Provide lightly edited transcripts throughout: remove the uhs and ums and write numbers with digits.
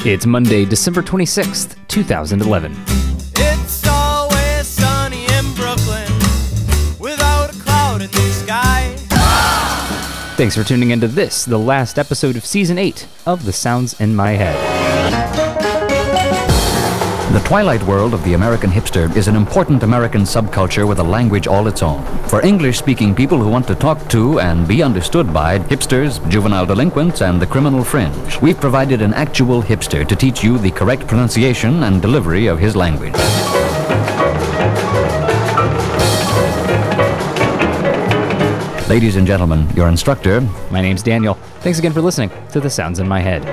It's Monday, December 26th, 2011. It's always sunny in Brooklyn, without a cloud in the sky. Thanks for tuning into this, the last episode of Season 8 of The Sounds in My Head. The twilight world of the American hipster is an important American subculture with a language all its own. For English-speaking people who want to talk to and be understood by hipsters, juvenile delinquents, and the criminal fringe, we've provided an actual hipster to teach you the correct pronunciation and delivery of his language. Ladies and gentlemen, your instructor. My name's Daniel. Thanks again for listening to The Sounds in My Head.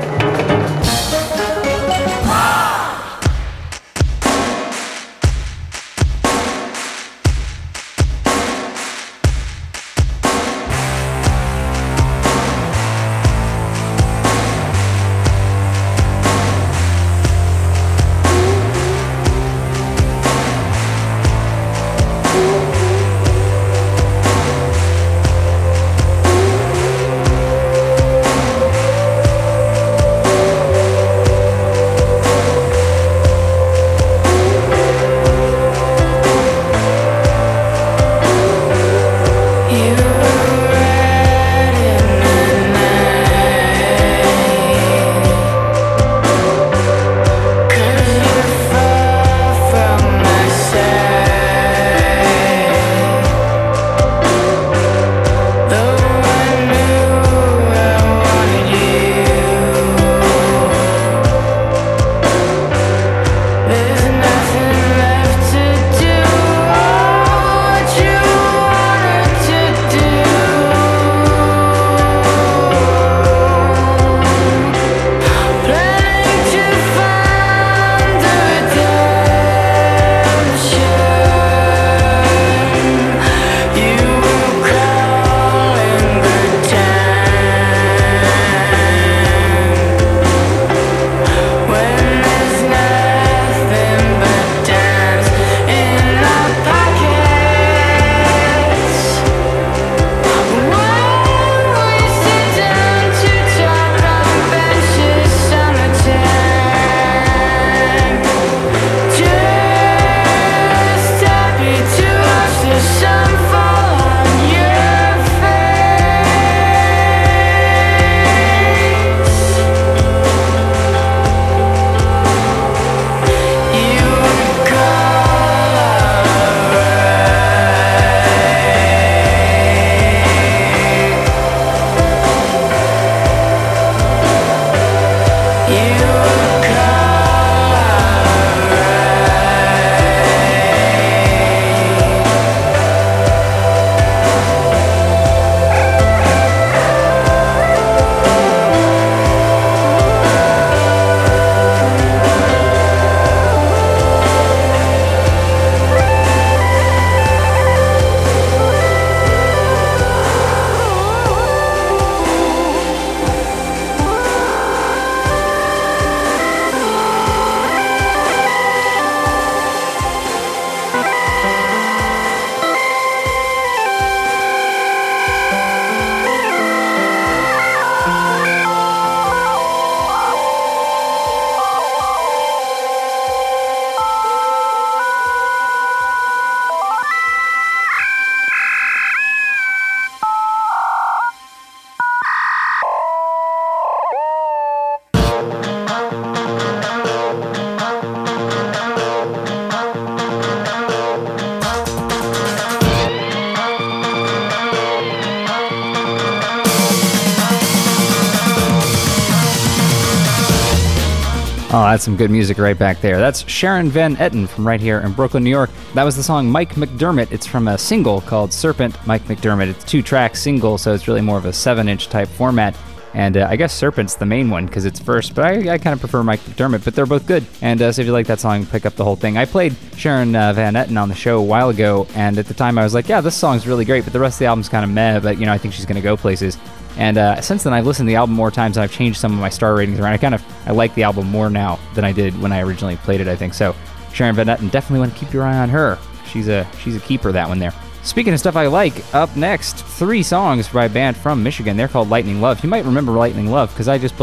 Oh, that's some good music right back there. That's Sharon Van Etten from right here in Brooklyn, New York. That was the song Mike McDermott. It's from a single called Serpent, Mike McDermott. It's a 2-track single, so it's really more of a 7-inch type format. And I guess Serpent's the main one because it's first, but I kind of prefer Mike McDermott, but they're both good. And so if you like that song, pick up the whole thing. I played Sharon Van Etten on the show a while ago, and at the time I was like, yeah, this song's really great, but the rest of the album's kind of meh, but I think she's going to go places. And since then, I've listened to the album more times, and I've changed some of my star ratings around. I like the album more now than I did when I originally played it, I think. So Sharon Van Etten, definitely want to keep your eye on her. She's a keeper, that one there. Speaking of stuff I like, up next, 3 songs by a band from Michigan. They're called Lightning Love. You might remember Lightning Love because I just played them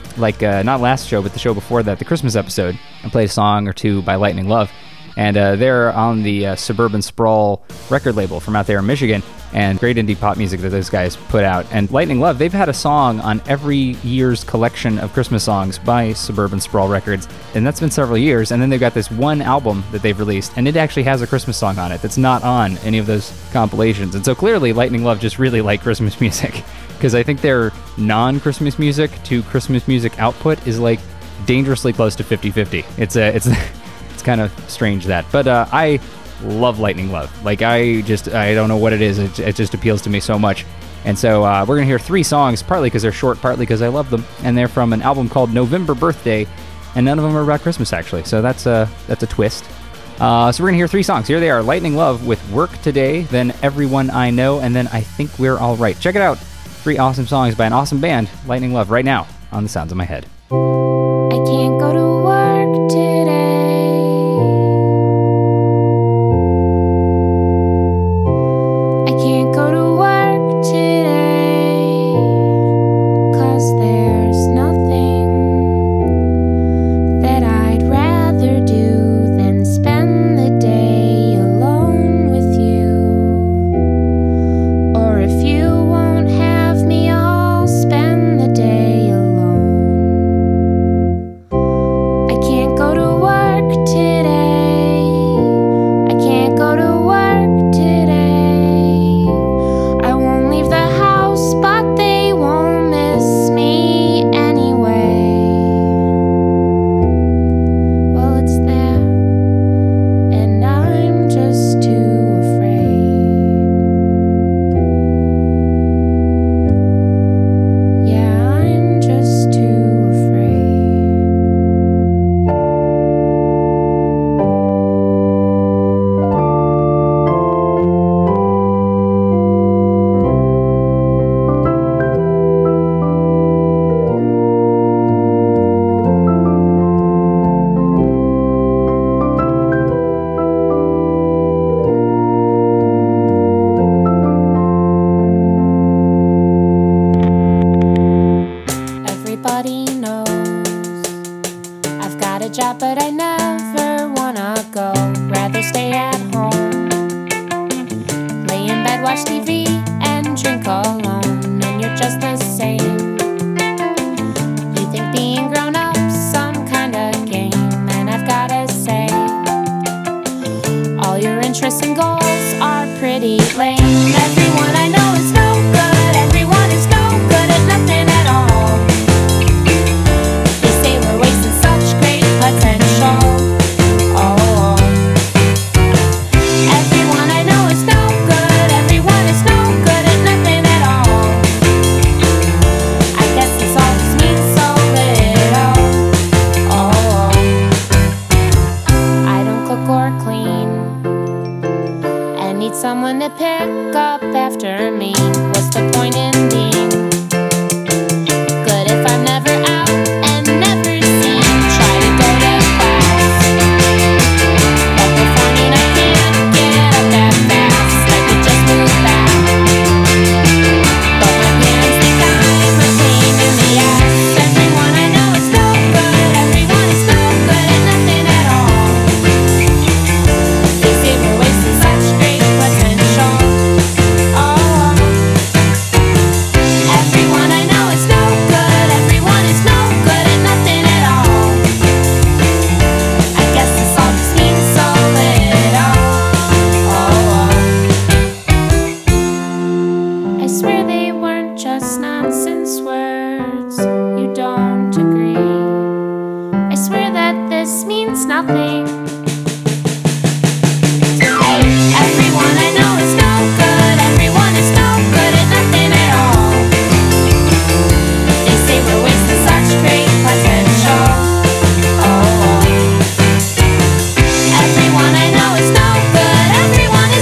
like not last show, but the show before that, the Christmas episode, and played a song or two by Lightning Love. And they're on the Suburban Sprawl record label from out there in Michigan, and great indie pop music that those guys put out. And Lightning Love, they've had a song on every year's collection of Christmas songs by Suburban Sprawl Records, and that's been several years. And then they've got this one album that they've released, and it actually has a Christmas song on it that's not on any of those compilations. And so clearly Lightning Love just really like Christmas music, because I think their non-Christmas music to Christmas music output is like dangerously close to 50-50. It's kind of strange that, but I love Lightning Love. Like I don't know what it is. It just appeals to me so much. And so we're gonna hear 3 songs, partly because they're short, partly because I love them, and they're from an album called November Birthday, and none of them are about Christmas actually. So that's a twist. So we're gonna hear 3 songs. Here they are: Lightning Love with Work Today, then Everyone I Know, and then I Think We're All Right. Check it out. 3 awesome songs by an awesome band, Lightning Love, right now on The Sounds of My Head. I can't go to work today.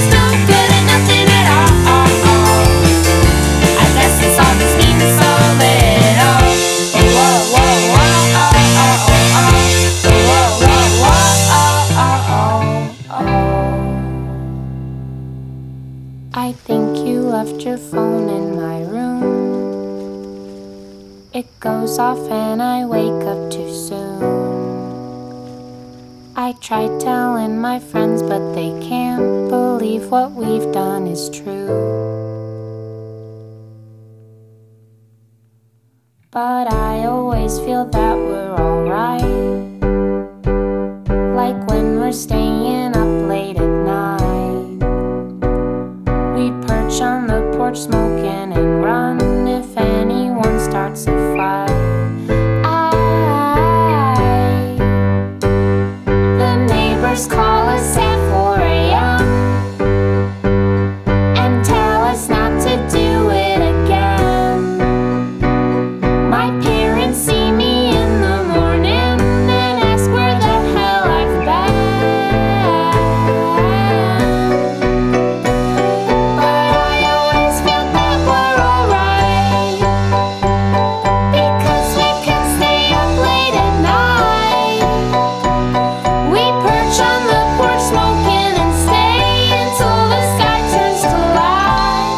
All It goes off and I wake up too soon. I tried telling my friends, but they can't believe what we've done is true. But I always feel that we're alright, like when we're staying up late at night. We perch on the porch smoking and run if anyone starts a fight. The neighbors call us at 4 a.m. and tell us not to do it again. My parents see me in the morning and ask where the hell I've been. But I always feel that we're alright, because we can stay up late at night. We perch on the porch smoking and stay until the sky turns to light.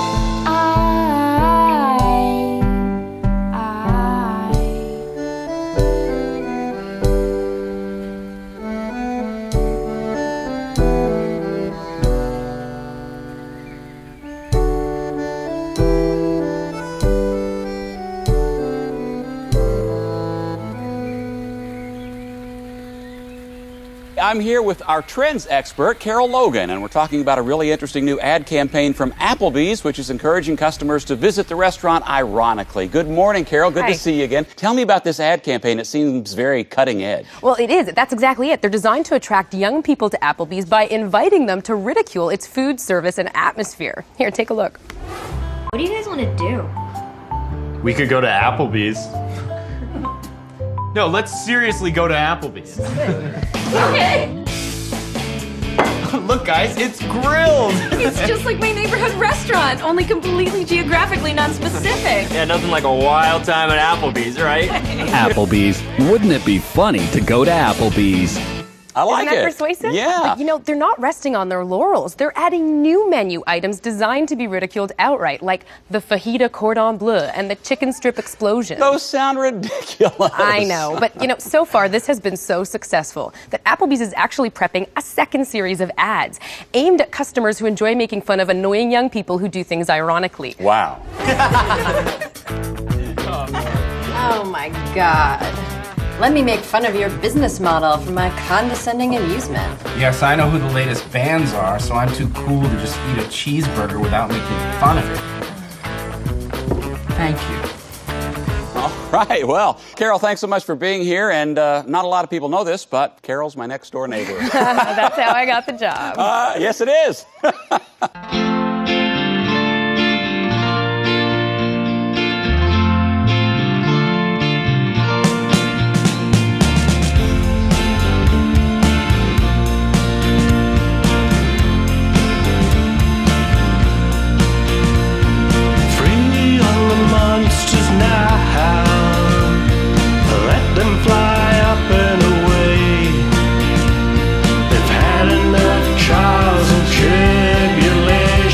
I'm here with our trends expert, Carol Logan, and we're talking about a really interesting new ad campaign from Applebee's, which is encouraging customers to visit the restaurant ironically. Good morning, Carol. Good Hi. to see you again. Tell me about this ad campaign. It seems very cutting edge. Well, it is. That's exactly it. They're designed to attract young people to Applebee's by inviting them to ridicule its food service and atmosphere. Here, take a look. What do you guys want to do? We could go to Applebee's. No, let's seriously go to Applebee's. Okay. Look, guys, it's grilled. It's just like my neighborhood restaurant, only completely geographically non-specific. Yeah, nothing like a wild time at Applebee's, right? Applebee's. Wouldn't it be funny to go to Applebee's? I like Isn't that it. persuasive? Yeah. But, they're not resting on their laurels. They're adding new menu items designed to be ridiculed outright, like the fajita cordon bleu and the chicken strip explosion. Those sound ridiculous. I know, but so far this has been so successful that Applebee's is actually prepping a second series of ads aimed at customers who enjoy making fun of annoying young people who do things ironically. Wow. Oh my God. Let me make fun of your business model for my condescending amusement. Yes, I know who the latest bands are, so I'm too cool to just eat a cheeseburger without making fun of it. Thank you. All right. Well, Carol, thanks so much for being here. And not a lot of people know this, but Carol's my next door neighbor. That's how I got the job. Yes, it is. Trials and tribulations.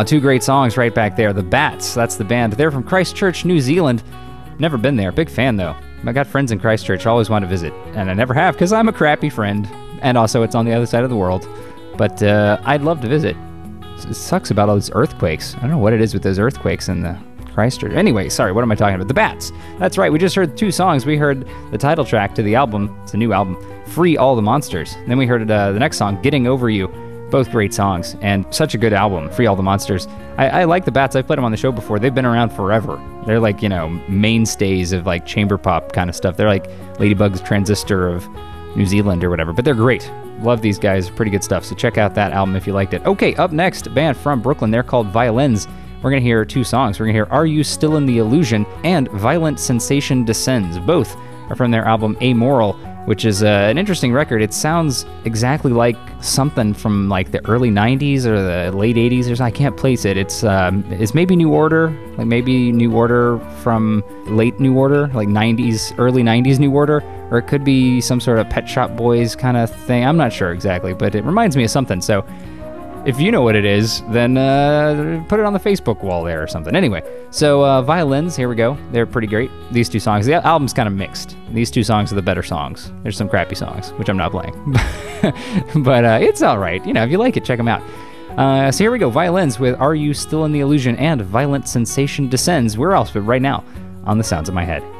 Two great songs right back there. The Bats, that's the band. They're from Christchurch, New Zealand. Never been there. Big fan, though. I got friends in Christchurch. I always want to visit. And I never have because I'm a crappy friend. And also, it's on the other side of the world. But I'd love to visit. It sucks about all those earthquakes. I don't know what it is with those earthquakes in the Christchurch. Anyway, sorry, what am I talking about? The Bats. That's right. We just heard 2 songs. We heard the title track to the album. It's a new album. Free All the Monsters. Then we heard the next song, Getting Over You. Both great songs and such a good album, Free All the Monsters. I like the Bats. I've played them on the show before. They've been around forever. They're like, mainstays of like chamber pop kind of stuff. They're like Ladybug's Transistor of New Zealand or whatever, but they're great. Love these guys. Pretty good stuff. So check out that album if you liked it. Okay, up next, a band from Brooklyn. They're called Violins. We're going to hear 2 songs. We're going to hear Are You Still in the Illusion and Violent Sensation Descends. Both are from their album Amoral, which is an interesting record. It sounds exactly like something from like the early 90s or the late 80s or something. I can't place it. It's maybe New Order, like maybe New Order from late New Order, like 90s, early 90s New Order, or it could be some sort of Pet Shop Boys kind of thing. I'm not sure exactly, but it reminds me of something. So if you know what it is, then put it on the Facebook wall there or something. Anyway, so Violins, here we go. They're pretty great. These 2 songs. The album's kind of mixed. These 2 songs are the better songs. There's some crappy songs, which I'm not playing. But it's all right. If you like it, check them out. So here we go. Violins with Are You Still in the Illusion and Violent Sensation Descends. Where else but right now on The Sounds of My Head.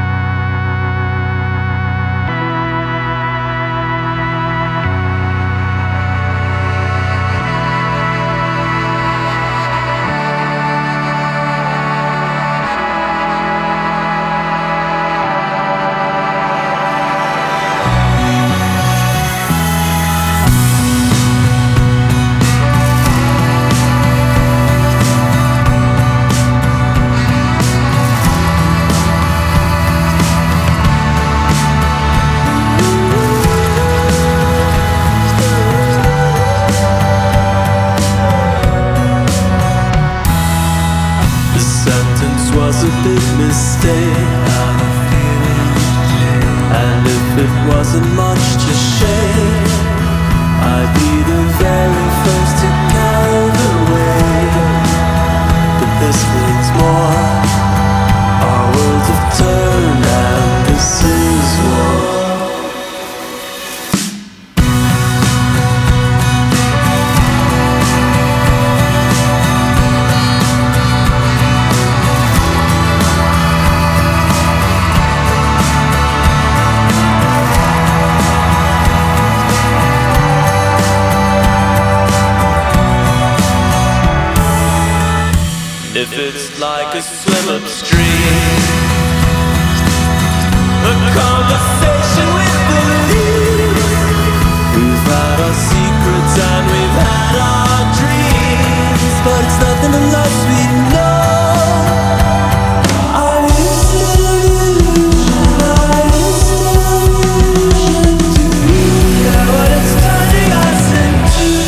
If it's like a swim upstream, a conversation with the leaves. We've had our secrets and we've had our dreams, but it's nothing unless we know. Are you still an illusion? Are you still an illusion? Do you know what it's turning us into?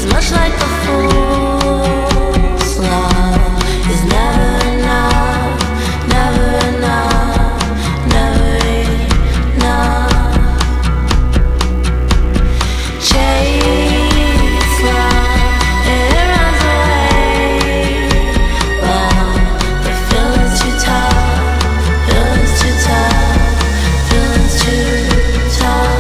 'Cause much like a fool's love is never enough, never enough, never enough. Chase love, it runs away. Well, the feeling's too tough, feeling's too tough, feeling's too tough.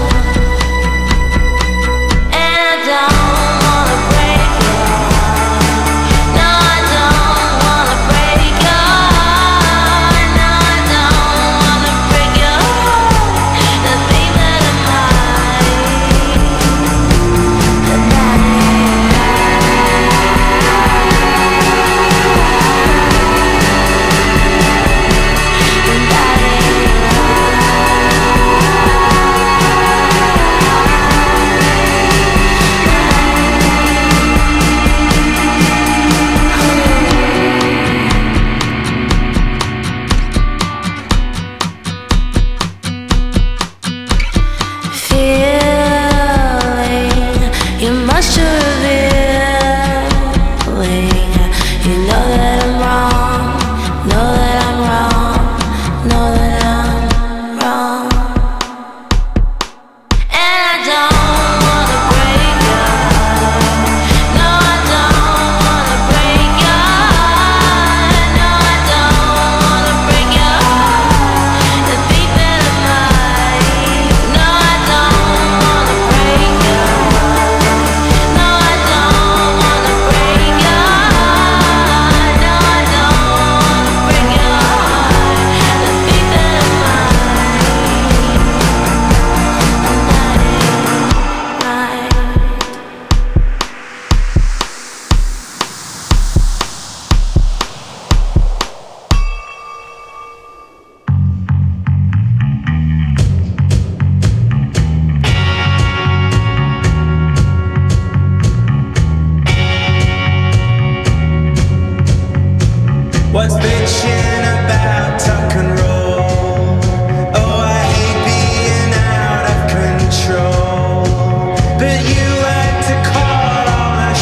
What's bitching about tuck and roll? Oh, I hate being out of control. But you like to call all the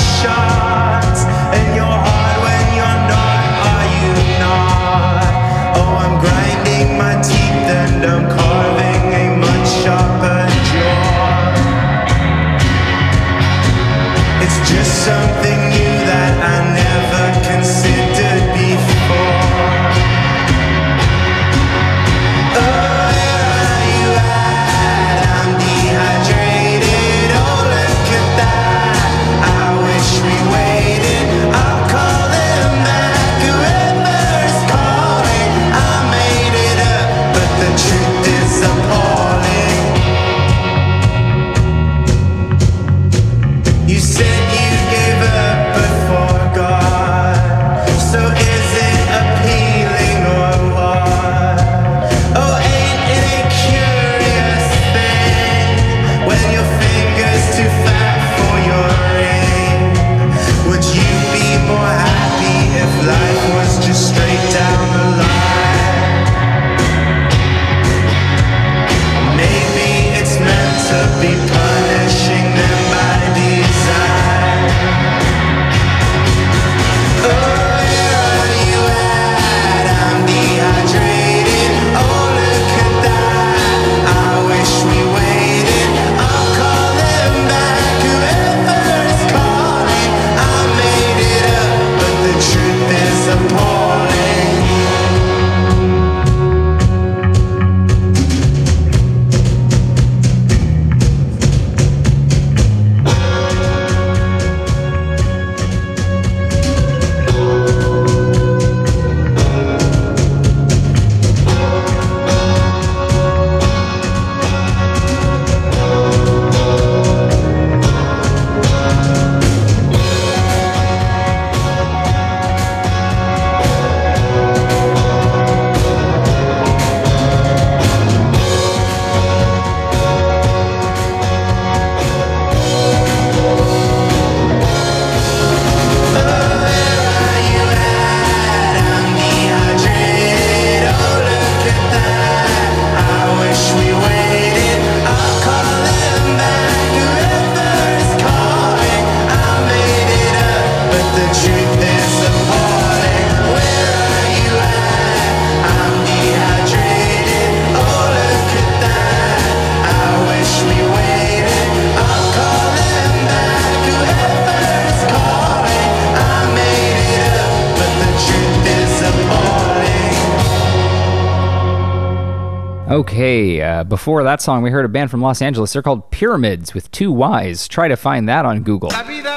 shots, and you're hard when you're not, are you not? Oh, I'm grinding my teeth and I'm carving a much sharper jaw. It's just something new that I never considered before. Be punishing them by design. but the truth is appalling. Where are you at? I'm dehydrated. Oh, look at that. I wish we waited. I'll call him back. Whoever's calling, I made it up, but the truth is appalling. Okay, before that song, we heard a band from Los Angeles. They're called Pyramids with 2 Ys. Try to find that on Google.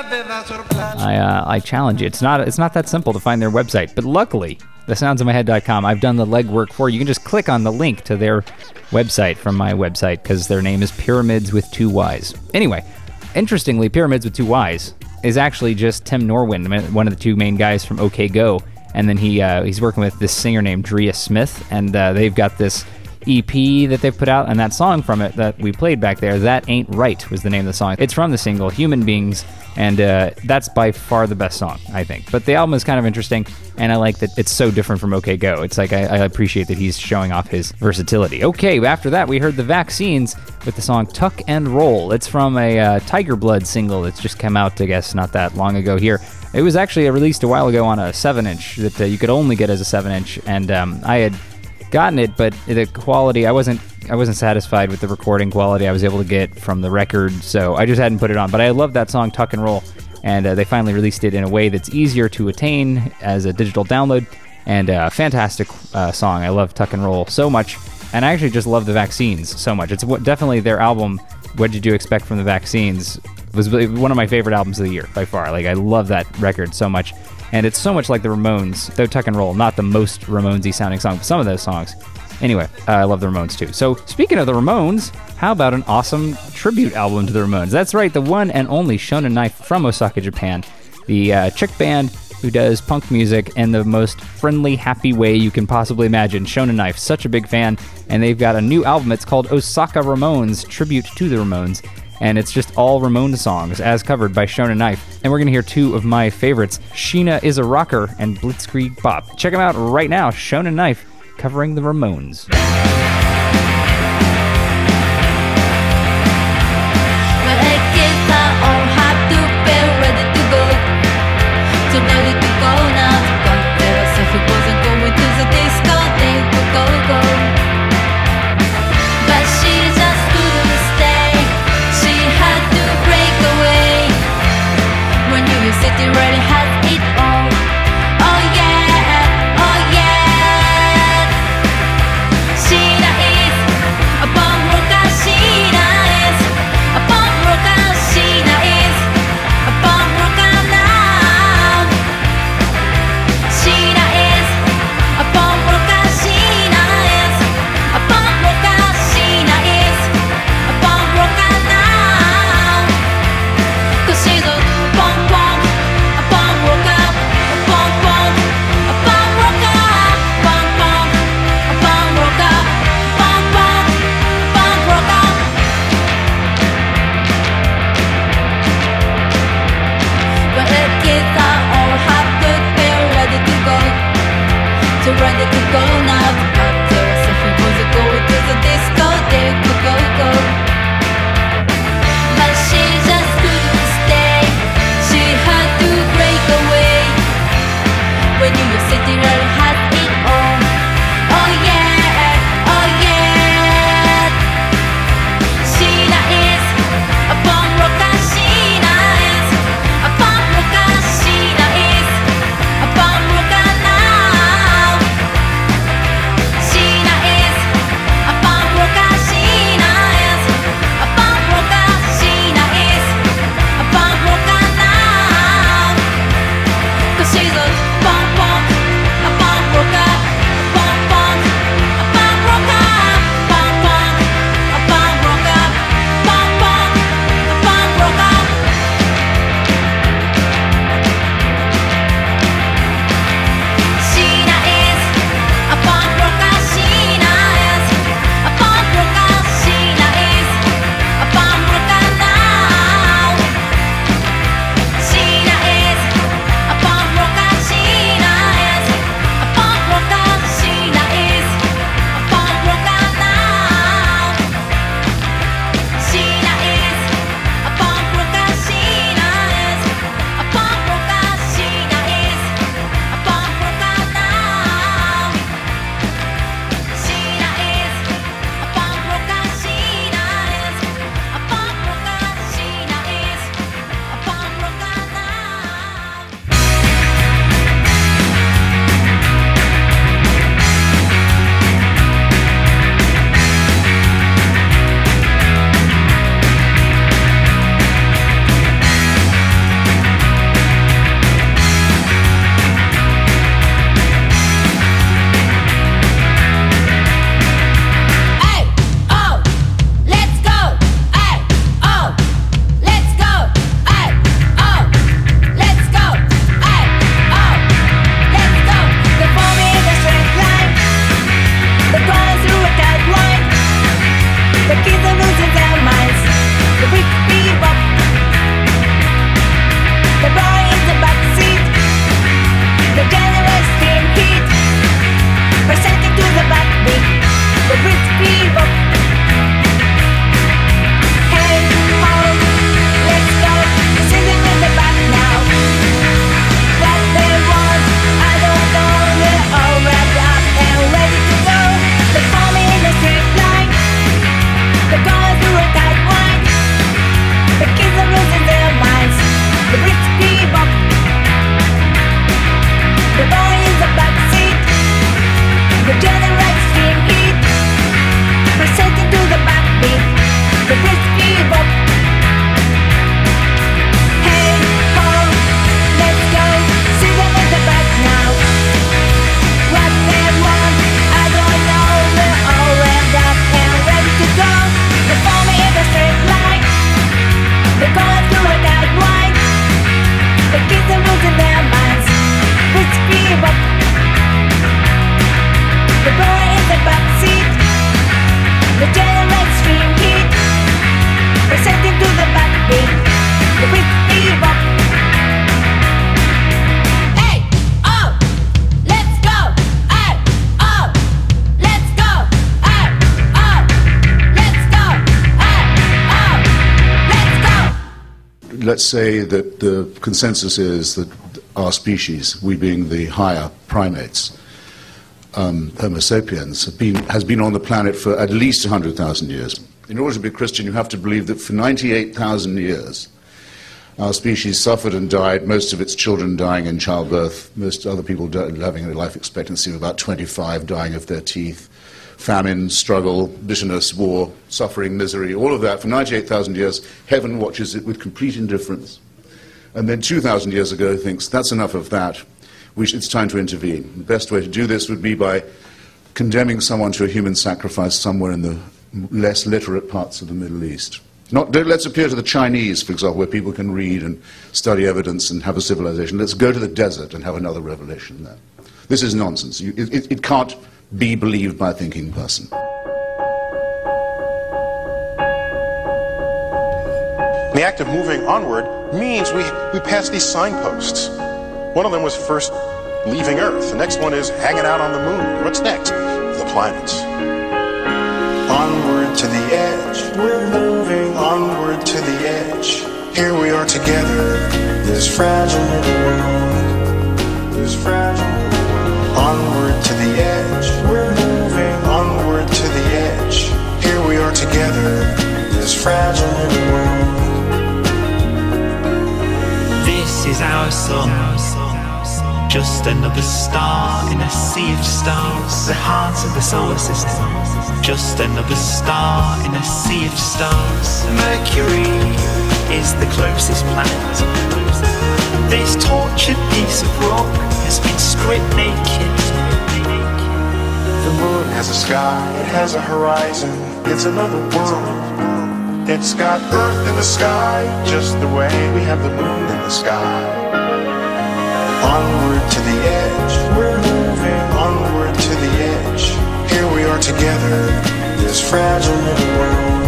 I challenge you. It's not that simple to find their website, but luckily, thesoundsofmyhead.com, I've done the legwork for you. You can just click on the link to their website from my website because their name is Pyramids with 2 Ys. Anyway, interestingly, Pyramids with 2 Ys is actually just Tim Norwin, one of the 2 main guys from OK Go, and then he's working with this singer named Drea Smith, and they've got this EP that they've put out, and that song from it that we played back there, That Ain't Right, was the name of the song. It's from the single Human Beings, and that's by far the best song, I think. But the album is kind of interesting, and I like that it's so different from OK Go. It's like I appreciate that he's showing off his versatility. Okay, after that, we heard the Vaccines with the song Tuck and Roll. It's from a Tiger Blood single that's just come out, I guess, not that long ago here. It was actually released a while ago on a 7-inch that you could only get as a 7-inch, and I had gotten it, but the quality, I wasn't satisfied with the recording quality I was able to get from the record, so I just hadn't put it on. But I love that song Tuck and Roll, and they finally released it in a way that's easier to attain as a digital download, and a fantastic song. I love Tuck and Roll so much, and I actually just love the Vaccines so much. It's definitely their album, What Did You Expect from the Vaccines, was one of my favorite albums of the year by far. Like, I love that record so much. And it's so much like the Ramones, though Tuck and Roll, not the most Ramones-y sounding song, but some of those songs. Anyway, I love the Ramones too. So speaking of the Ramones, how about an awesome tribute album to the Ramones? That's right, the one and only Shonen Knife from Osaka, Japan. The chick band who does punk music in the most friendly, happy way you can possibly imagine. Shonen Knife, such a big fan. And they've got a new album. It's called Osaka Ramones, Tribute to the Ramones. And it's just all Ramones songs, as covered by Shonen Knife. And we're going to hear 2 of my favorites, Sheena is a Rocker and Blitzkrieg Bop. Check them out right now, Shonen Knife, covering the Ramones. City really has it all. Oh yeah, oh yeah. She let's say that the consensus is that our species, we being the higher primates, Homo sapiens, has been on the planet for at least 100,000 years. In order to be a Christian, you have to believe that for 98,000 years, our species suffered and died, most of its children dying in childbirth, most other people having a life expectancy of about 25, dying of their teeth, famine, struggle, bitterness, war, suffering, misery, all of that. For 98,000 years, heaven watches it with complete indifference. And then 2,000 years ago thinks, that's enough of that. It's time to intervene. The best way to do this would be by condemning someone to a human sacrifice somewhere in the less literate parts of the Middle East. Let's appeal to the Chinese, for example, where people can read and study evidence and have a civilization. Let's go to the desert and have another revelation there. This is nonsense. It can't be believed by a thinking person. The act of moving onward means we pass these signposts. One of them was first leaving Earth. The next one is hanging out on the moon. What's next? The planets. Onward to the edge. We're moving onward to the edge. Here we are together. This fragile little world. This fragile little world. Onward to the edge. We're moving onward to the edge. Here we are together. This fragile little world. This is our sun, just another star in a sea of stars, the heart of the solar system, just another star in a sea of stars. Mercury is the closest planet. This tortured piece of rock has been stripped naked. The moon has a sky, it has a horizon, it's another world. It's got Earth in the sky, just the way we have the moon in the sky. Onward to the edge, we're moving onward to the edge. Here we are together, this fragile little world.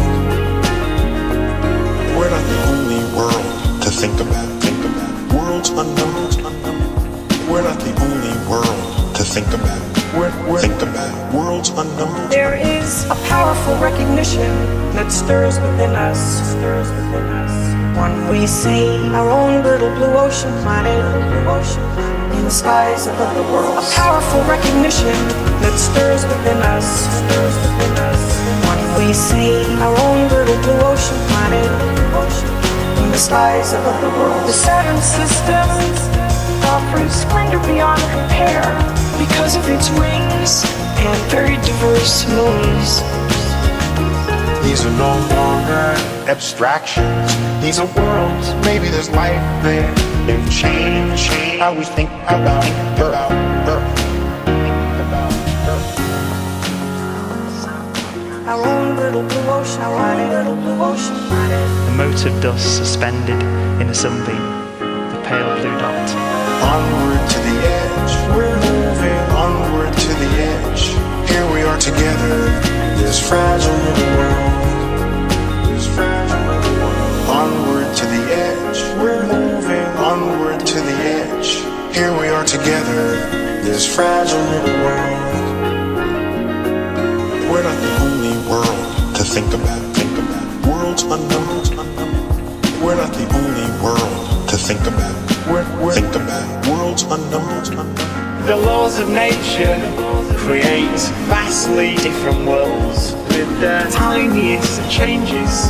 We're not the only world to think about. Worlds unknown. We're not the only world to think about. Think about worlds unknown. There is a powerful recognition that stirs within us. When we see our own little blue ocean planet in the skies above the world. A powerful recognition that stirs within us. When we see our own little blue ocean planet in the skies above the world. The Saturn system offers splendor beyond compare because of its rings and very diverse moons. These are no longer abstractions. These are worlds. Maybe there's life there. They've changed how we think about Earth. Our own little blue ocean, A mote of dust suspended in a sunbeam, the pale blue dot. Onward to the edge, we're moving onward to the edge. Here we are together, this fragile little world. This fragile little world. Onward to the edge, we're moving onward to the edge. Here we are together, this fragile little world. We're not the only world to think about. Worlds unknown. We're not the only world to think about. Think about worlds unknown. The laws of nature create vastly different worlds with the tiniest of changes.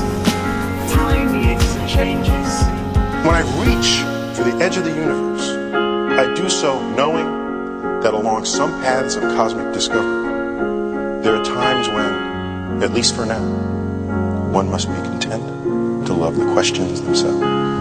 When I reach for the edge of the universe, I do so knowing that along some paths of cosmic discovery, there are times when, at least for now, one must be content to love the questions themselves.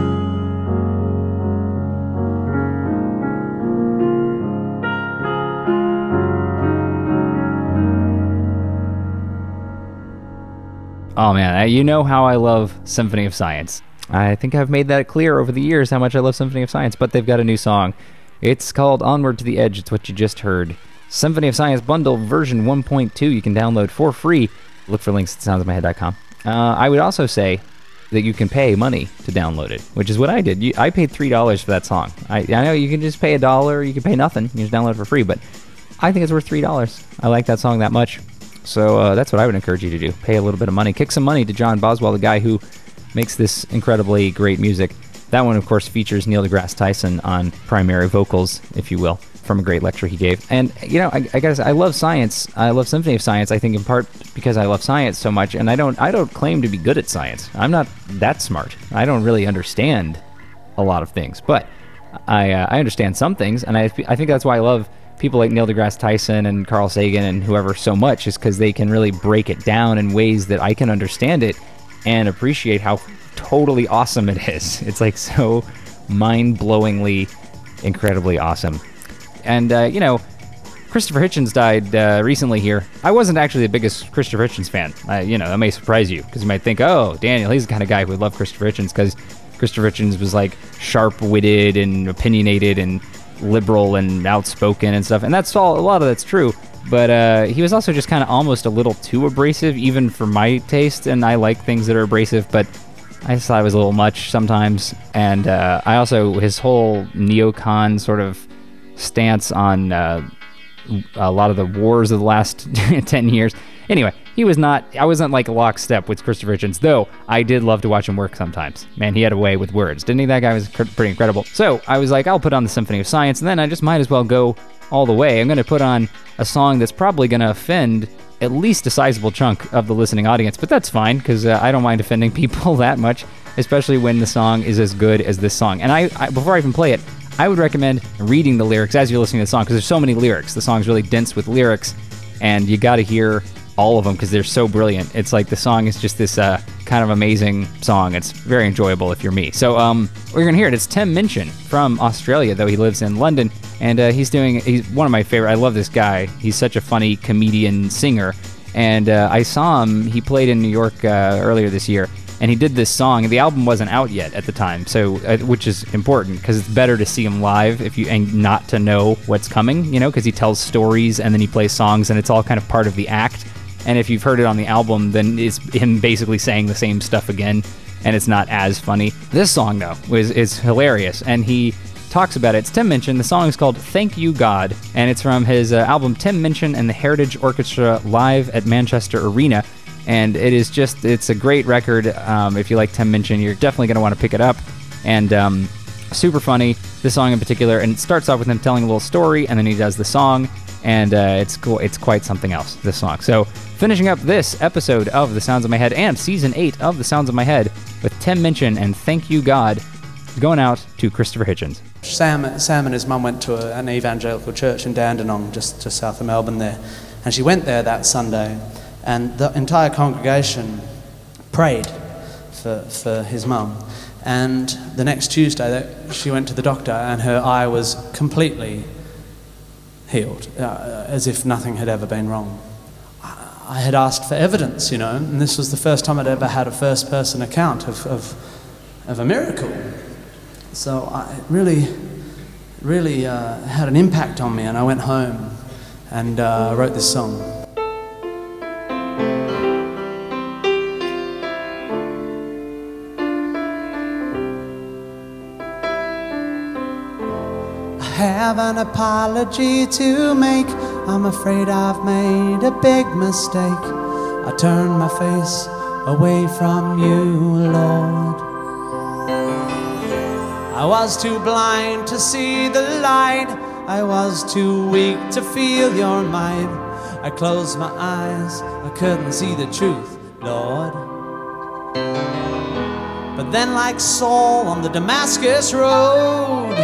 Oh man, you know how I love Symphony of Science. I think I've made that clear over the years how much I love Symphony of Science, but they've got a new song. It's called Onward to the Edge. It's what you just heard. Symphony of Science Bundle version 1.2 you can download for free. Look for links at soundsofmyhead.com. I would also say that you can pay money to download it, which is what I did. I paid $3 for that song. I know you can just pay $1, you can pay nothing, you can just download it for free, but I think it's worth $3. I like that song that much. So that's what I would encourage you to do. Pay a little bit of money. Kick some money to John Boswell, the guy who makes this incredibly great music. That one, of course, features Neil deGrasse Tyson on primary vocals, if you will, from a great lecture he gave. And, you know, I gotta say, I love science. I love Symphony of Science, I think in part because I love science so much, and I don't claim to be good at science. I'm not that smart. I don't really understand a lot of things, but I understand some things, and I think that's why I love people like Neil deGrasse Tyson and Carl Sagan and whoever so much, is because they can really break it down in ways that I can understand it and appreciate how totally awesome it is. It's like so mind-blowingly, incredibly awesome. And, you know, Christopher Hitchens died recently here. I wasn't actually the biggest Christopher Hitchens fan. You know, that may surprise you, because you might think, oh, Daniel, he's the kind of guy who would love Christopher Hitchens, because Christopher Hitchens was, like, sharp-witted and opinionated and liberal and outspoken and stuff. And that's all, a lot of that's true. But he was also just kind of almost a little too abrasive, even for my taste, and I like things that are abrasive, but I just thought it was a little much sometimes. And I also, his whole neocon sort of stance on a lot of the wars of the last 10 years. Anyway, I wasn't like lockstep with Christopher Hitchens, though I did love to watch him work sometimes. Man, he had a way with words, didn't he? That guy was pretty incredible. So I was like, I'll put on the Symphony of Science, and then I just might as well go all the way. I'm going to put on a song that's probably going to offend at least a sizable chunk of the listening audience, but that's fine, because I don't mind offending people that much, especially when the song is as good as this song. And I before I even play it, I would recommend reading the lyrics as you're listening to the song, because there's so many lyrics. The song's really dense with lyrics, and you got to hear all of them because they're so brilliant. It's like the song is just this kind of amazing song. It's very enjoyable if you're me. So we're going to hear it. It's Tim Minchin from Australia, though he lives in London, and he's one of my favorite. I love this guy. He's such a funny comedian singer, and I saw him. He played in New York earlier this year, and he did this song. The album wasn't out yet at the time, so which is important because it's better to see him live and not to know what's coming, you know, because he tells stories and then he plays songs, and it's all kind of part of the act. And if you've heard it on the album, then it's him basically saying the same stuff again, and it's not as funny. This song, though, is hilarious, and he talks about it. It's Tim Minchin. The song is called Thank You God, and it's from his album Tim Minchin and the Heritage Orchestra live at Manchester Arena. And it's a great record. If you like Tim Minchin, you're definitely going to want to pick it up. And super funny, this song in particular. And it starts off with him telling a little story, and then he does the song. And it's cool. It's quite something else, this song. So finishing up this episode of The Sounds of My Head and Season 8 of The Sounds of My Head with Tim Minchin and Thank You God, going out to Christopher Hitchens. Sam and his mum went to an evangelical church in Dandenong, just south of Melbourne there. And she went there that Sunday, and the entire congregation prayed for his mum. And the next Tuesday, she went to the doctor, and her eye was completely healed, as if nothing had ever been wrong. I had asked for evidence, you know, and this was the first time I'd ever had a first-person account of a miracle. So it really had an impact on me, and I went home and wrote this song. I have an apology to make. I'm afraid I've made a big mistake. I turned my face away from you, Lord. I was too blind to see the light. I was too weak to feel your might. I closed my eyes, I couldn't see the truth, Lord. But then like Saul on the Damascus road,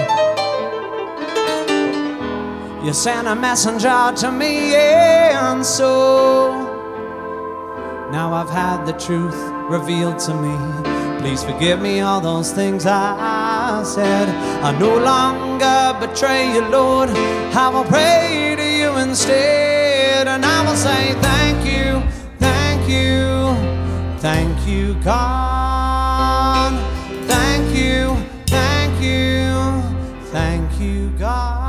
you sent a messenger to me, and so now I've had the truth revealed to me. Please forgive me all those things I said. I no longer betray you, Lord. I will pray to you instead, and I will say thank you, thank you, thank you, God. Thank you, thank you, thank you, God.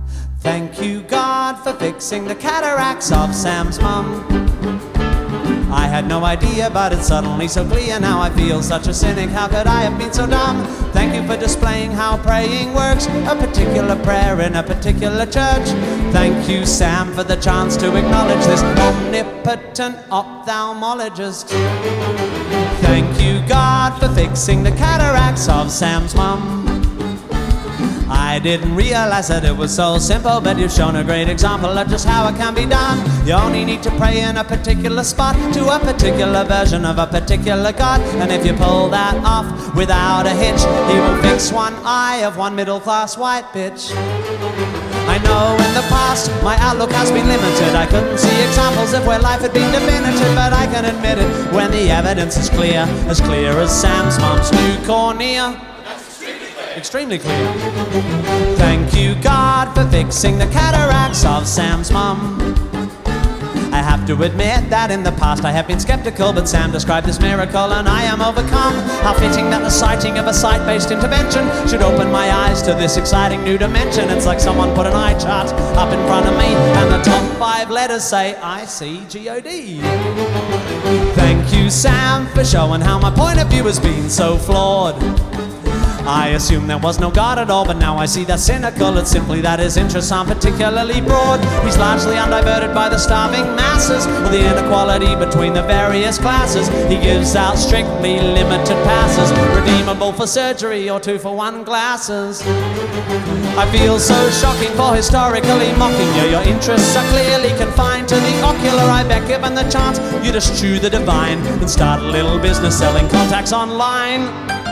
Thank you, God, for fixing the cataracts of Sam's mum. I had no idea, but it's suddenly so clear. Now I feel such a cynic. How could I have been so dumb? Thank you for displaying how praying works. A particular prayer in a particular church. Thank you, Sam, for the chance to acknowledge this omnipotent ophthalmologist. Thank you, God, for fixing the cataracts of Sam's mum. I didn't realize that it was so simple, but you've shown a great example of just how it can be done. You only need to pray in a particular spot to a particular version of a particular God. And if you pull that off without a hitch, he will fix one eye of one middle-class white bitch. I know in the past my outlook has been limited. I couldn't see examples of where life had been definitive, but I can admit it when the evidence is clear as Sam's mom's new cornea. Extremely clear. Thank you, God, for fixing the cataracts of Sam's mum. I have to admit that in the past I have been skeptical, but Sam described this miracle and I am overcome. How fitting that the sighting of a sight-based intervention should open my eyes to this exciting new dimension. It's like someone put an eye chart up in front of me and the top 5 letters say ICGOD. Thank you, Sam, for showing how my point of view has been so flawed. I assumed there was no God at all, but now I see that's cynical. It's simply that his interests aren't particularly broad. He's largely undiverted by the starving masses or the inequality between the various classes. He gives out strictly limited passes, redeemable for surgery or 2-for-1 glasses. I feel so shocking for historically mocking you. Your interests are clearly confined to the ocular. I bet given the chance, you'd eschew the divine and start a little business selling contacts online.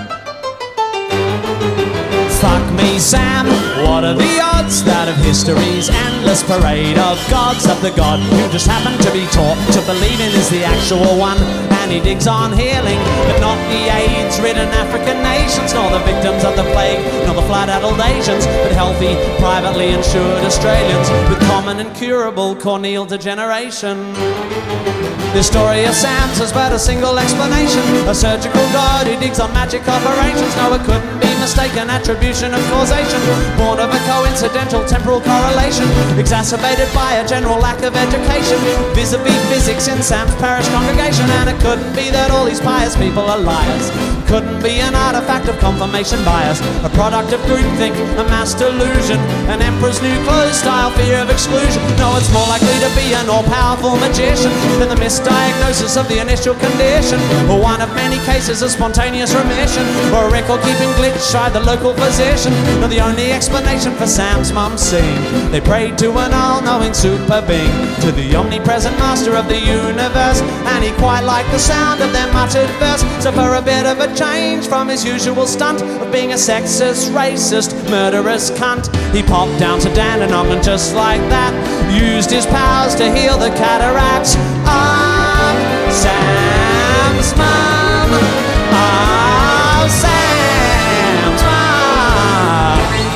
Fuck me, Sam, what are the odds that of history's endless parade of gods, that the God you just happen to be taught to believe in is the actual one? And he digs on healing, but not the AIDS-ridden African nations, nor the victims of the plague, nor the flood-addled Asians, but healthy, privately insured Australians with common and curable corneal degeneration. This story of Sam's has but a single explanation, a surgical God who digs on magic operations. No, it couldn't be mistaken attribution of causation, born of a coincidental temporal correlation, exacerbated by a general lack of education vis-a-vis physics in Sam's parish congregation. And it couldn't be that all these pious people are liars. Couldn't be an artifact of confirmation bias, a product of groupthink, a mass delusion, an emperor's new clothes style fear of exclusion. No, it's more likely to be an all-powerful magician than the misdiagnosis of the initial condition, or one of many cases of spontaneous remission, or a record-keeping glitch by the local physician. No, the only explanation for Sam's mum's scene, they prayed to an all-knowing super being, to the omnipresent master of the universe, and he quite liked the sound of their muttered verse. So for a bit of a change from his usual stunt of being a sexist, racist, murderous cunt, he popped down to Dandenong and just like that used his powers to heal the cataracts of Sam's mum. Of Sam's mum.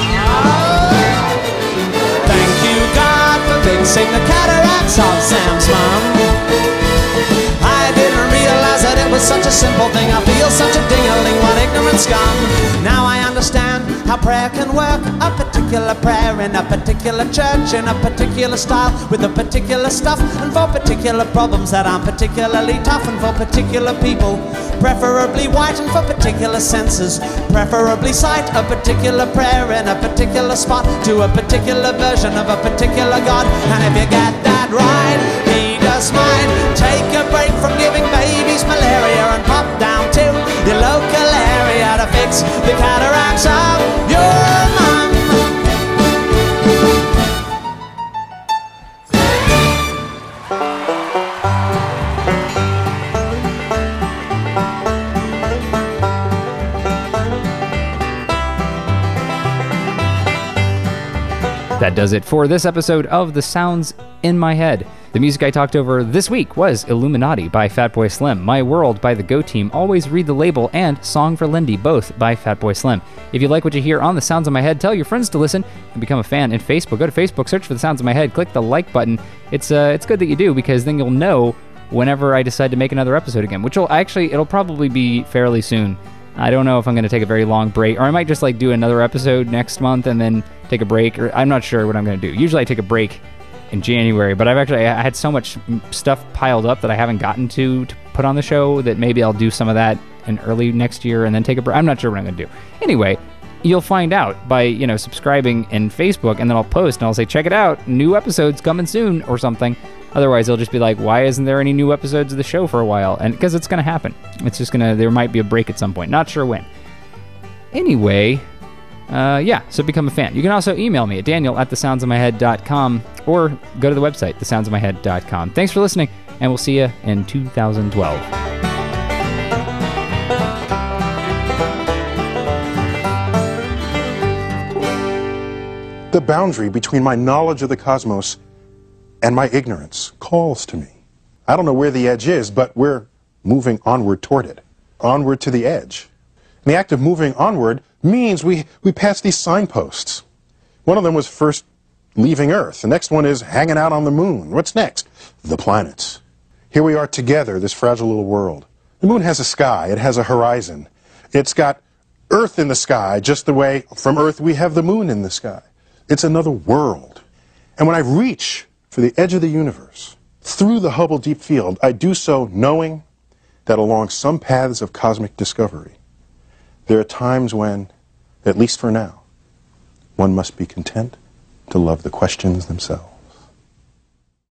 Thank you, God, for fixing the cataracts of Sam's mum. I didn't realize that it was such a simple thing. I feel such a ding-a-ling, what ignorant scum. Now I understand how prayer can work. A particular prayer in a particular church, in a particular style, with a particular stuff, and for particular problems that aren't particularly tough, and for particular people, preferably white, and for particular senses, preferably sight. A particular prayer in a particular spot, to a particular version of a particular God. And if you get that right, he just might take a break from giving babies malaria and pop down to your local area to fix the cataracts of your mum. That does it for this episode of The Sounds in My Head. The music I talked over this week was Illuminati by Fatboy Slim, My World by the Go Team, Always Read the Label, and Song for Lindy, both by Fatboy Slim. If you like what you hear on The Sounds in My Head, tell your friends to listen and become a fan in Facebook. Go to Facebook, search for The Sounds in My Head, click the like button. It's good that you do, because then you'll know whenever I decide to make another episode again, which it'll probably be fairly soon. I don't know if I'm going to take a very long break, or I might just do another episode next month and then take a break, or I'm not sure what I'm going to do. Usually I take a break in January, but I had so much stuff piled up that I haven't gotten to put on the show that maybe I'll do some of that in early next year and then take a break. I'm not sure what I'm going to do. Anyway, you'll find out by, subscribing in Facebook, and then I'll post and I'll say, check it out, new episodes coming soon or something. Otherwise, it'll just be like, why isn't there any new episodes of the show for a while? And because it's going to happen. It's just there might be a break at some point. Not sure when. Anyway, so become a fan. You can also email me at daniel@thesoundsofmyhead.com or go to the website, thesoundsofmyhead.com. Thanks for listening, and we'll see you in 2012. The boundary between my knowledge of the cosmos and my ignorance calls to me. I don't know where the edge is, but we're moving onward toward it, onward to the edge. And the act of moving onward means we pass these signposts. One of them was first leaving Earth. The next one is hanging out on the moon. What's next? The planets. Here we are together, this fragile little world. The moon has a sky. It has a horizon. It's got Earth in the sky, just the way from Earth we have the moon in the sky. It's another world. And when I reach for the edge of the universe, through the Hubble Deep Field, I do so knowing that along some paths of cosmic discovery, there are times when, at least for now, one must be content to love the questions themselves.